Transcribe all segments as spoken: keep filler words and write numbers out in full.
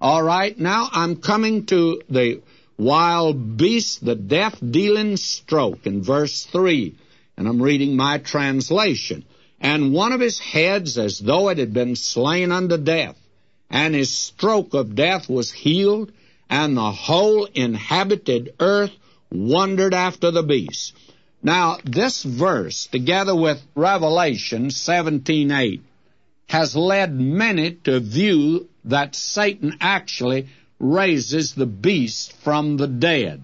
All right, now I'm coming to the wild beast, the death-dealing stroke, in verse three, and I'm reading my translation. And one of his heads as though it had been slain unto death, and his stroke of death was healed, and the whole inhabited earth wondered after the beast. Now, this verse, together with Revelation seventeen eight, has led many to view that Satan actually raises the beast from the dead.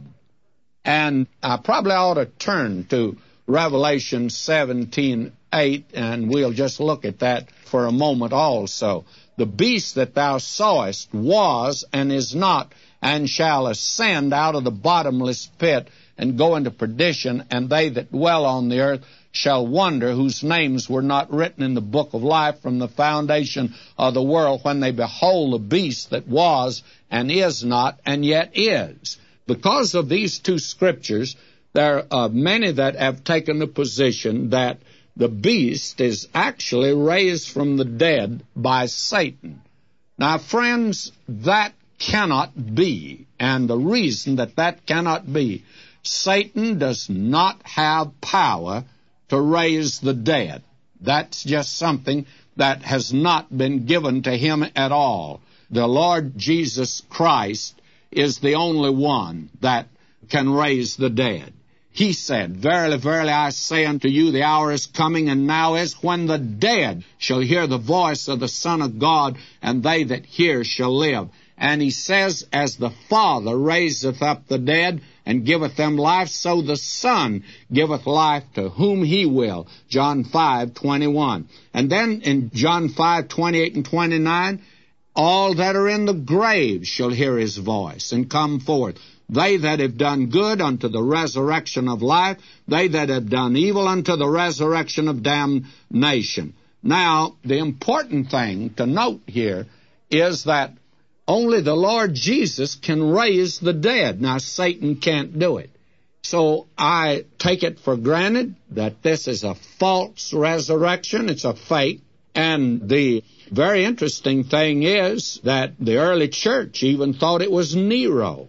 And I probably ought to turn to Revelation seventeen eight, and we'll just look at that for a moment also. The beast that thou sawest was and is not, and shall ascend out of the bottomless pit, and go into perdition, and they that dwell on the earth shall wonder, whose names were not written in the book of life from the foundation of the world, when they behold the beast that was and is not and yet is. Because of these two scriptures, there are many that have taken the position that the beast is actually raised from the dead by Satan. Now, friends, that cannot be, and the reason that that cannot be, Satan does not have power to raise the dead. That's just something that has not been given to him at all. The Lord Jesus Christ is the only one that can raise the dead. He said, Verily, verily, I say unto you, the hour is coming, and now is, when the dead shall hear the voice of the Son of God, and they that hear shall live. And he says, As the Father raiseth up the dead, and giveth them life, so the Son giveth life to whom he will. John five twenty-one. And then in John five twenty-eight and twenty-nine, all that are in the grave shall hear his voice, and come forth. They that have done good unto the resurrection of life, they that have done evil unto the resurrection of damnation. Now, the important thing to note here is that only the Lord Jesus can raise the dead. Now, Satan can't do it. So I take it for granted that this is a false resurrection. It's a fake. And the very interesting thing is that the early church even thought it was Nero.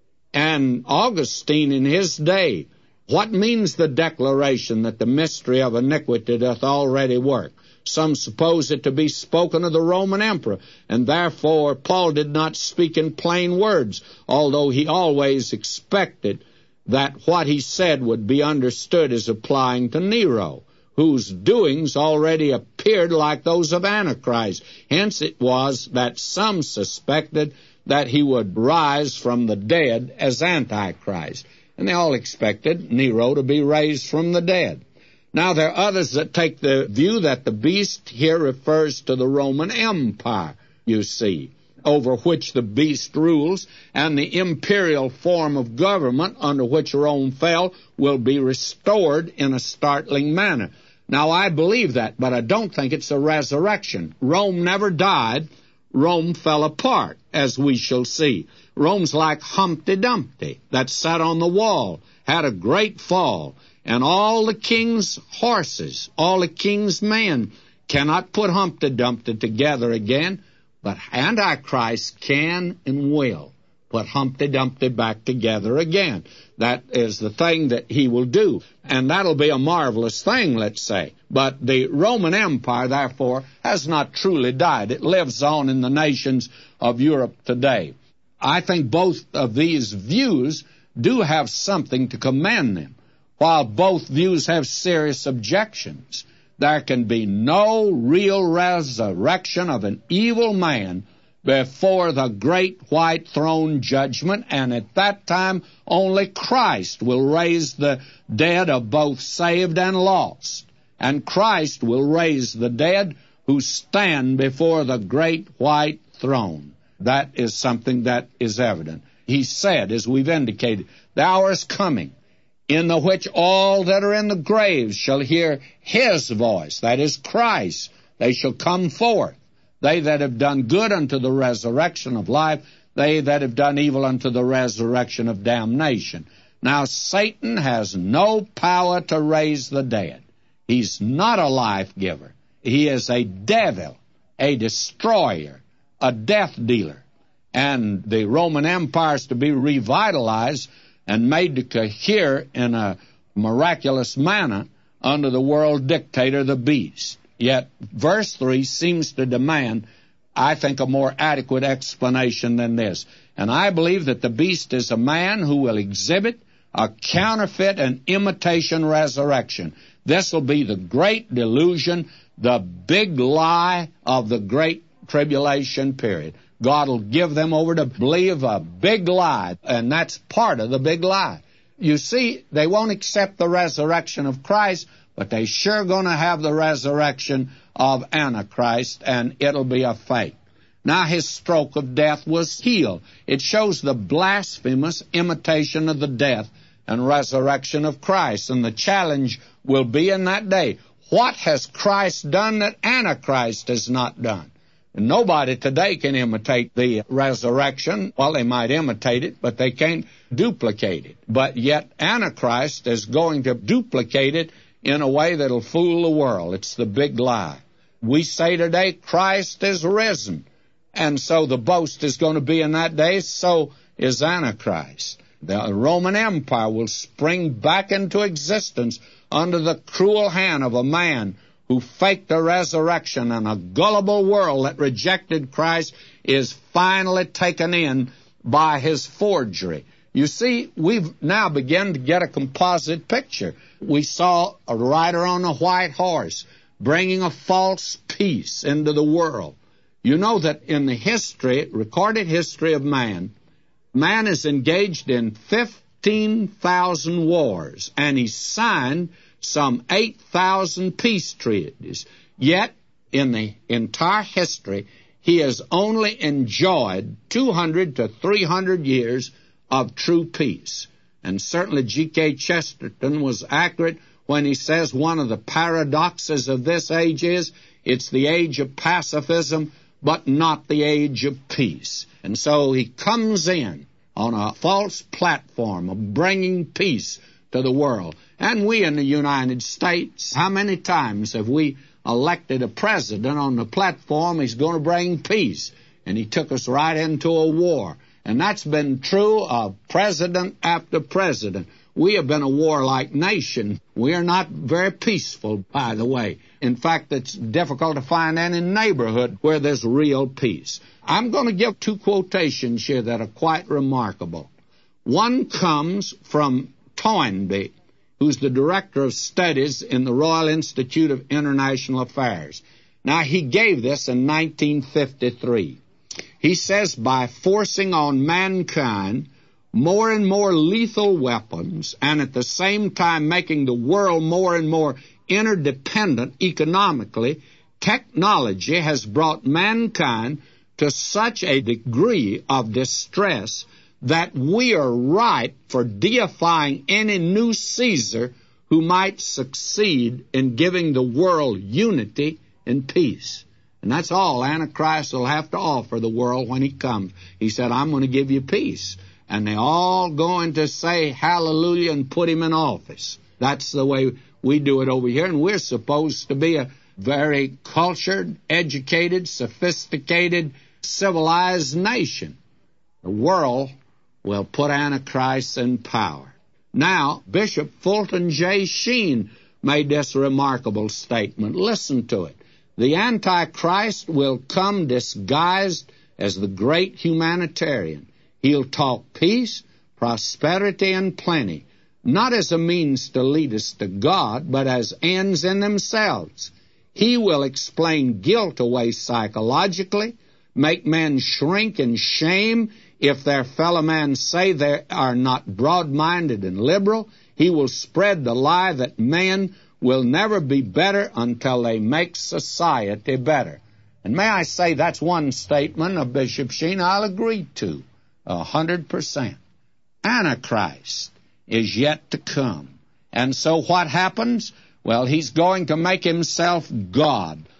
And Augustine in his day, what means the declaration that the mystery of iniquity doth already work? Some suppose it to be spoken of the Roman emperor, and therefore Paul did not speak in plain words, although he always expected that what he said would be understood as applying to Nero, whose doings already appeared like those of Antichrist. Hence it was that some suspected that he would rise from the dead as Antichrist. And they all expected Nero to be raised from the dead. Now, there are others that take the view that the beast here refers to the Roman Empire, you see, over which the beast rules, and the imperial form of government under which Rome fell will be restored in a startling manner. Now, I believe that, but I don't think it's a resurrection. Rome never died. Rome fell apart, as we shall see. Rome's like Humpty Dumpty that sat on the wall, had a great fall, and all the king's horses, all the king's men cannot put Humpty Dumpty together again, but Antichrist can and will put Humpty Dumpty back together again. That is the thing that he will do, and that'll be a marvelous thing, let's say. But the Roman Empire, therefore, has not truly died. It lives on in the nations of Europe today. I think both of these views do have something to commend them. While both views have serious objections, there can be no real resurrection of an evil man before the great white throne judgment, and at that time only Christ will raise the dead of both saved and lost. And Christ will raise the dead who stand before the great white throne. That is something that is evident. He said, as we've indicated, the hour is coming, in the which all that are in the graves shall hear his voice, that is Christ. They shall come forth, they that have done good unto the resurrection of life, they that have done evil unto the resurrection of damnation. Now, Satan has no power to raise the dead. He's not a life giver. He is a devil, a destroyer, a death dealer. and the Roman Empire is to be revitalized and made to cohere in a miraculous manner under the world dictator, the beast. Yet verse three seems to demand, I think, a more adequate explanation than this. And I believe that the beast is a man who will exhibit a counterfeit and imitation resurrection. This will be the great delusion, the big lie of the great tribulation period. God will give them over to believe a big lie, and that's part of the big lie. You see, they won't accept the resurrection of Christ, but they sure going to have the resurrection of Antichrist, and it'll be a fake. Now his stroke of death was healed. It shows the blasphemous imitation of the death and resurrection of Christ. And the challenge will be in that day, what has Christ done that Antichrist has not done? And nobody today can imitate the resurrection. Well, they might imitate it, but they can't duplicate it. But yet Antichrist is going to duplicate it in a way that'll fool the world. It's the big lie. We say today, Christ is risen. And so the boast is going to be in that day, so is Antichrist. The Roman Empire will spring back into existence under the cruel hand of a man who faked a resurrection, and a gullible world that rejected Christ is finally taken in by his forgery. You see, we've now begun to get a composite picture. We saw a rider on a white horse bringing a false peace into the world. You know that in the history, recorded history of man, man is engaged in fifteen thousand wars, and he signed some eight thousand peace treaties. Yet, in the entire history, he has only enjoyed two hundred to three hundred years of true peace. And certainly G K Chesterton was accurate when he says one of the paradoxes of this age is it's the age of pacifism, but not the age of peace. And so he comes in on a false platform of bringing peace to the world. And we in the United States, how many times have we elected a president on the platform he's going to bring peace? And he took us right into a war. And that's been true of president after president. We have been a warlike nation. We are not very peaceful, by the way. In fact, it's difficult to find any neighborhood where there's real peace. I'm going to give two quotations here that are quite remarkable. One comes from Toynbee, who's the Director of Studies in the Royal Institute of International Affairs. Now, he gave this in nineteen fifty-three. He says, by forcing on mankind more and more lethal weapons, and at the same time making the world more and more interdependent economically, technology has brought mankind to such a degree of distress that we are ripe for deifying any new Caesar who might succeed in giving the world unity and peace. And that's all Antichrist will have to offer the world when he comes. He said, I'm going to give you peace. And they're all going to say hallelujah and put him in office. That's the way we do it over here. And we're supposed to be a very cultured, educated, sophisticated, civilized nation. The world will put Antichrist in power. Now, Bishop Fulton J. Sheen made this remarkable statement. Listen to it. The Antichrist will come disguised as the great humanitarian. He'll talk peace, prosperity, and plenty, not as a means to lead us to God, but as ends in themselves. He will explain guilt away psychologically, make men shrink in shame if their fellow men say they are not broad-minded and liberal. He will spread the lie that men will never be better until they make society better. And may I say that's one statement of Bishop Sheen I'll agree to a hundred percent. Antichrist is yet to come. And so what happens? Well, he's going to make himself God.